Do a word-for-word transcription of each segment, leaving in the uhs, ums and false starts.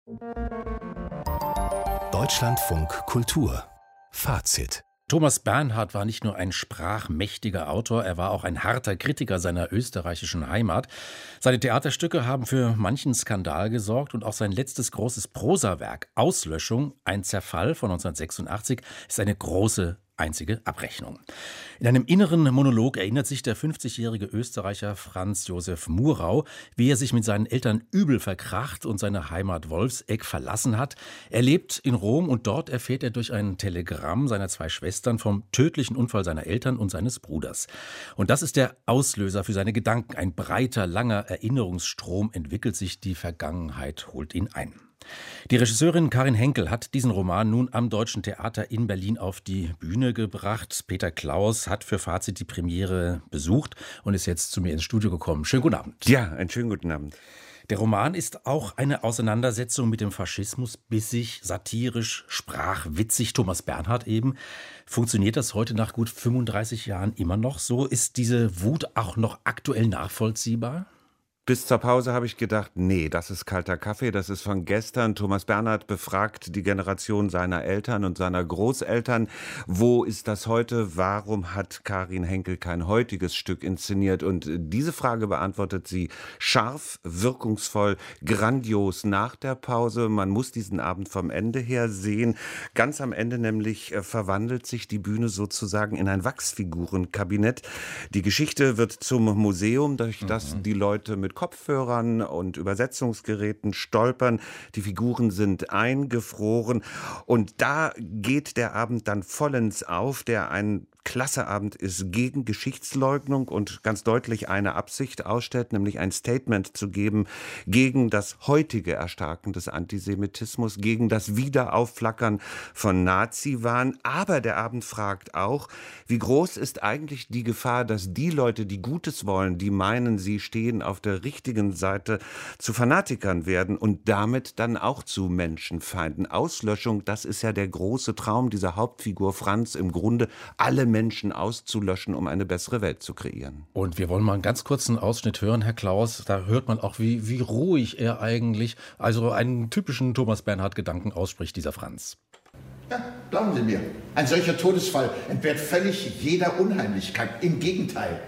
Deutschlandfunk Kultur Fazit. Thomas Bernhard war nicht nur ein sprachmächtiger Autor, er war auch ein harter Kritiker seiner österreichischen Heimat. Seine Theaterstücke haben für manchen Skandal gesorgt und auch sein letztes großes Prosawerk Auslöschung, ein Zerfall von neunzehnhundertsechsundachtzig, ist eine große einzige Abrechnung. In einem inneren Monolog erinnert sich der fünfzigjährige Österreicher Franz Josef Murau, wie er sich mit seinen Eltern übel verkracht und seine Heimat Wolfsegg verlassen hat. Er lebt in Rom und dort erfährt er durch ein Telegramm seiner zwei Schwestern vom tödlichen Unfall seiner Eltern und seines Bruders. Und das ist der Auslöser für seine Gedanken. Ein breiter, langer Erinnerungsstrom entwickelt sich, die Vergangenheit holt ihn ein. Die Regisseurin Karin Henkel hat diesen Roman nun am Deutschen Theater in Berlin auf die Bühne gebracht. Peter Klaus hat für Fazit die Premiere besucht und ist jetzt zu mir ins Studio gekommen. Schönen guten Abend. Ja, einen schönen guten Abend. Der Roman ist auch eine Auseinandersetzung mit dem Faschismus, bissig, satirisch, sprachwitzig. Thomas Bernhard eben. Funktioniert das heute nach gut fünfunddreißig Jahren immer noch so? Ist diese Wut auch noch aktuell nachvollziehbar? Bis zur Pause habe ich gedacht, nee, das ist kalter Kaffee, das ist von gestern. Thomas Bernhard befragt die Generation seiner Eltern und seiner Großeltern. Wo ist das heute? Warum hat Karin Henkel kein heutiges Stück inszeniert? Und diese Frage beantwortet sie scharf, wirkungsvoll, grandios nach der Pause. Man muss diesen Abend vom Ende her sehen. Ganz am Ende nämlich äh, verwandelt sich die Bühne sozusagen in ein Wachsfigurenkabinett. Die Geschichte wird zum Museum, durch das die Leute mit Kopfhörern und Übersetzungsgeräten stolpern. Die Figuren sind eingefroren und da geht der Abend dann vollends auf, der ein klasse Abend ist gegen Geschichtsleugnung und ganz deutlich eine Absicht ausstellt, nämlich ein Statement zu geben gegen das heutige Erstarken des Antisemitismus, gegen das Wiederaufflackern von Nazi-Wahn. Aber der Abend fragt auch, wie groß ist eigentlich die Gefahr, dass die Leute, die Gutes wollen, die meinen, sie stehen auf der richtigen Seite, zu Fanatikern werden und damit dann auch zu Menschenfeinden. Auslöschung, das ist ja der große Traum dieser Hauptfigur Franz, im Grunde alle Menschen auszulöschen, um eine bessere Welt zu kreieren. Und wir wollen mal einen ganz kurzen Ausschnitt hören, Herr Klaus. Da hört man auch, wie, wie ruhig er eigentlich, also einen typischen Thomas Bernhard-Gedanken ausspricht, dieser Franz. Ja, glauben Sie mir, ein solcher Todesfall entbehrt völlig jeder Unheimlichkeit. Im Gegenteil,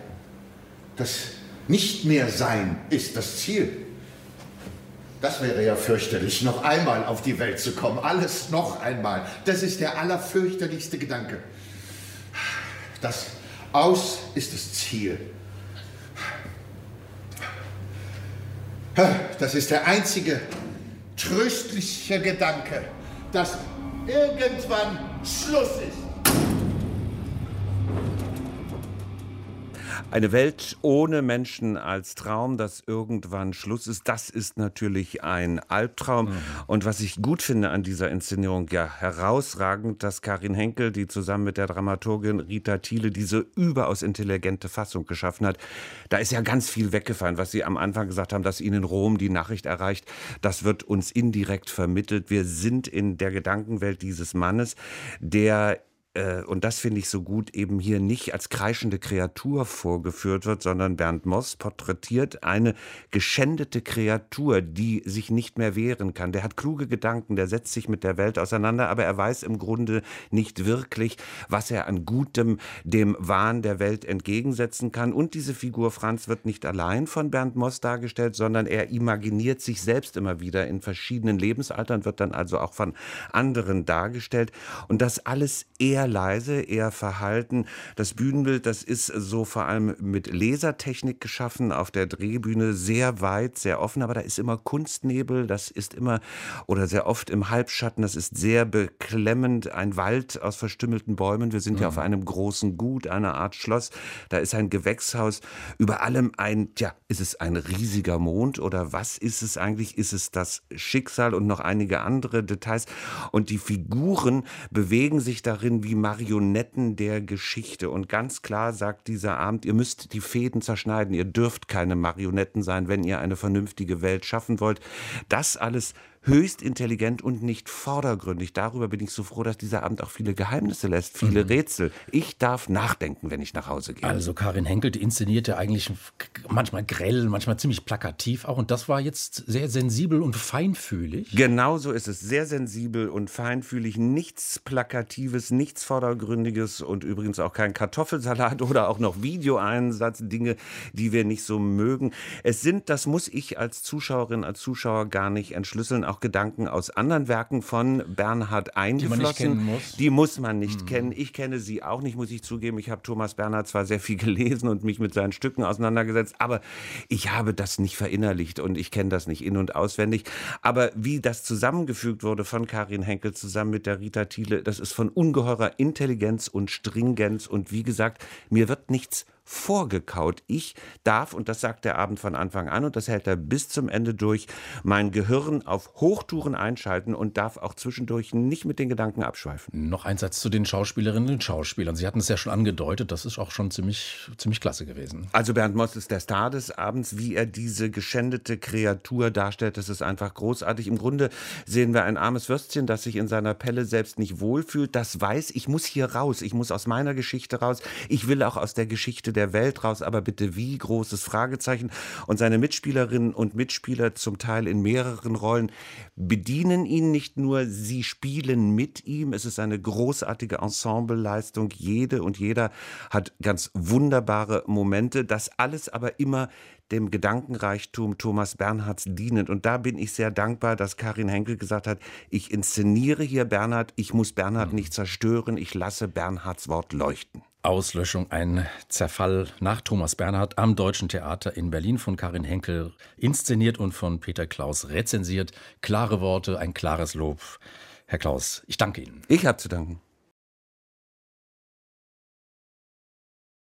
das Nicht-mehr-Sein ist das Ziel. Das wäre ja fürchterlich, noch einmal auf die Welt zu kommen. Alles noch einmal. Das ist der allerfürchterlichste Gedanke. Das Aus ist das Ziel. Das ist der einzige tröstliche Gedanke, dass irgendwann Schluss ist. Eine Welt ohne Menschen als Traum, dass irgendwann Schluss ist, das ist natürlich ein Albtraum. Mhm. Und was ich gut finde an dieser Inszenierung, ja herausragend, dass Karin Henkel, die zusammen mit der Dramaturgin Rita Thiele diese überaus intelligente Fassung geschaffen hat. Da ist ja ganz viel weggefallen, was Sie am Anfang gesagt haben, dass Ihnen in Rom die Nachricht erreicht. Das wird uns indirekt vermittelt. Wir sind in der Gedankenwelt dieses Mannes, der und das finde ich so gut, eben hier nicht als kreischende Kreatur vorgeführt wird, sondern Bernd Moss porträtiert eine geschändete Kreatur, die sich nicht mehr wehren kann. Der hat kluge Gedanken, der setzt sich mit der Welt auseinander, aber er weiß im Grunde nicht wirklich, was er an Gutem dem Wahn der Welt entgegensetzen kann. Und diese Figur Franz wird nicht allein von Bernd Moss dargestellt, sondern er imaginiert sich selbst immer wieder in verschiedenen Lebensaltern, wird dann also auch von anderen dargestellt. Und das alles eher leise, eher verhalten. Das Bühnenbild, das ist so vor allem mit Lasertechnik geschaffen, auf der Drehbühne sehr weit, sehr offen, aber da ist immer Kunstnebel, das ist immer oder sehr oft im Halbschatten, das ist sehr beklemmend, ein Wald aus verstümmelten Bäumen. Wir sind mhm. ja auf einem großen Gut, einer Art Schloss, da ist ein Gewächshaus, über allem ein, tja, ist es ein riesiger Mond oder was ist es eigentlich? Ist es das Schicksal und noch einige andere Details? Und die Figuren bewegen sich darin wie Marionetten der Geschichte. Und ganz klar sagt dieser Abend, ihr müsst die Fäden zerschneiden. Ihr dürft keine Marionetten sein, wenn ihr eine vernünftige Welt schaffen wollt. Das alles höchst intelligent und nicht vordergründig. Darüber bin ich so froh, dass dieser Abend auch viele Geheimnisse lässt, viele mhm. Rätsel. Ich darf nachdenken, wenn ich nach Hause gehe. Also Karin Henkel, die inszeniert ja eigentlich manchmal grell, manchmal ziemlich plakativ auch. Und das war jetzt sehr sensibel und feinfühlig. Genau so ist es. Sehr sensibel und feinfühlig. Nichts Plakatives, nichts Vordergründiges und übrigens auch kein Kartoffelsalat oder auch noch Videoeinsatz. Dinge, die wir nicht so mögen. Es sind, das muss ich als Zuschauerin, als Zuschauer gar nicht entschlüsseln, auch Gedanken aus anderen Werken von Bernhard eingeflossen. Die man nicht kennen muss. Die muss man nicht mhm. kennen. Ich kenne sie auch nicht, muss ich zugeben. Ich habe Thomas Bernhard zwar sehr viel gelesen und mich mit seinen Stücken auseinandergesetzt, aber ich habe das nicht verinnerlicht und ich kenne das nicht in- und auswendig. Aber wie das zusammengefügt wurde von Karin Henkel zusammen mit der Rita Thiele, das ist von ungeheurer Intelligenz und Stringenz und wie gesagt, mir wird nichts vorgekaut. Ich darf, und das sagt der Abend von Anfang an und das hält er bis zum Ende durch, mein Gehirn auf Hochtouren einschalten und darf auch zwischendurch nicht mit den Gedanken abschweifen. Noch ein Satz zu den Schauspielerinnen und Schauspielern. Sie hatten es ja schon angedeutet, das ist auch schon ziemlich, ziemlich klasse gewesen. Also Bernd Moss ist der Star des Abends, wie er diese geschändete Kreatur darstellt, das ist einfach großartig. Im Grunde sehen wir ein armes Würstchen, das sich in seiner Pelle selbst nicht wohlfühlt, das weiß, ich muss hier raus, ich muss aus meiner Geschichte raus, ich will auch aus der Geschichte der Welt raus, aber bitte wie, großes Fragezeichen. Und seine Mitspielerinnen und Mitspieler, zum Teil in mehreren Rollen, bedienen ihn nicht nur, sie spielen mit ihm. Es ist eine großartige Ensembleleistung. Jede und jeder hat ganz wunderbare Momente. Das alles aber immer dem Gedankenreichtum Thomas Bernhards dienend. Und da bin ich sehr dankbar, dass Karin Henkel gesagt hat, ich inszeniere hier Bernhard, ich muss Bernhard nicht zerstören, ich lasse Bernhards Wort leuchten. Auslöschung, ein Zerfall nach Thomas Bernhard am Deutschen Theater in Berlin von Karin Henkel inszeniert und von Peter Klaus rezensiert. Klare Worte, ein klares Lob. Herr Klaus, ich danke Ihnen. Ich habe zu danken.